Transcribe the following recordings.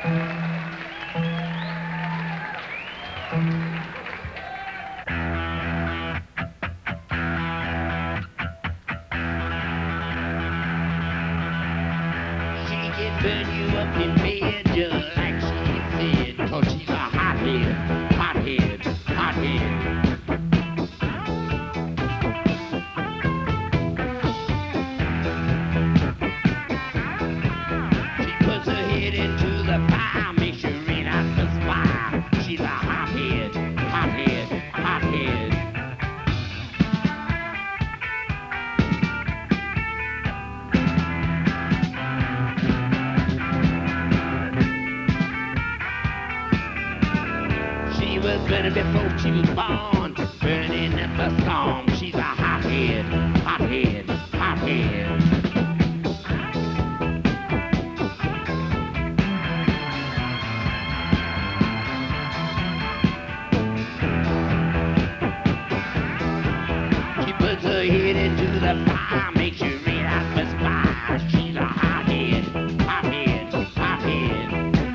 can burn you up in bed just like she said, 'cause she's a hothead, hothead, hothead. She puts her head into the fire, makes you read out the spire. She's a hothead, hothead, hothead. She was burning before she was born, burning up a storm. She's a hothead, hothead, hothead. She puts her head into the fire, makes you read out the spire. She's a hothead, hothead, hothead.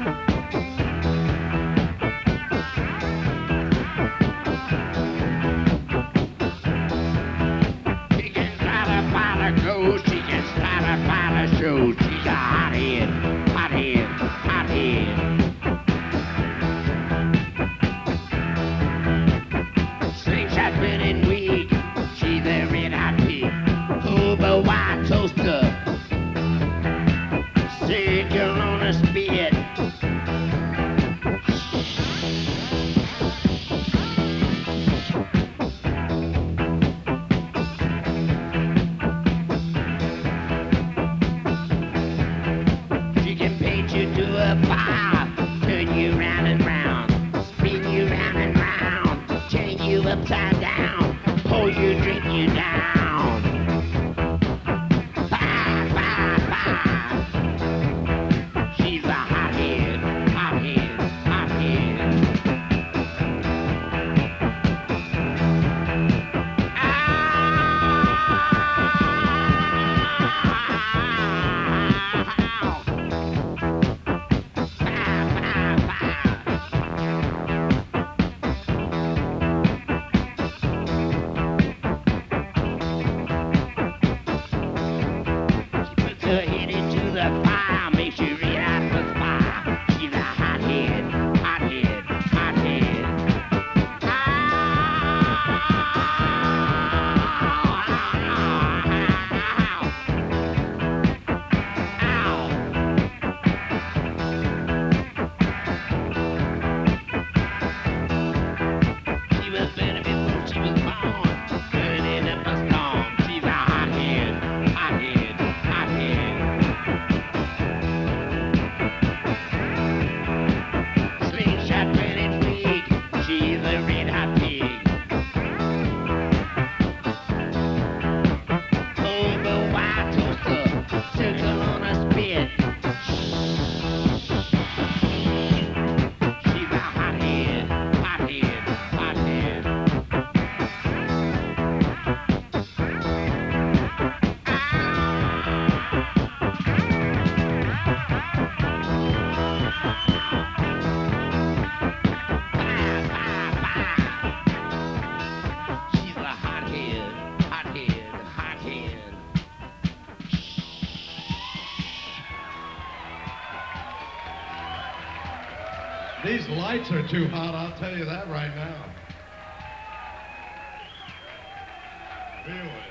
She can try to find a ghost, she can try to find a show. She's a hothead, hothead, hothead. Slingshot burning weak, she's a red hot pig. Over white toaster, circle on a spit. She can paint you to a fire, turn you round and round, spin you round and round, turn you upside down, pour you, drink you down. Fire, fire, fire. She's a hothead, hothead, hothead. She puts her head into the fire, makes you read out the spire. She's a hothead, hothead, hothead. She was burning before she was born, burning up a storm. She's a hothead, hothead, hothead. Slingshot burning weak, she's a red hot pig. Over white toaster, circle on a spit. She's a hothead, hothead, hothead. Fire, fire, fire. She's a hothead, hothead, hothead. These lights are too hot, I'll tell you that right now. Feel it.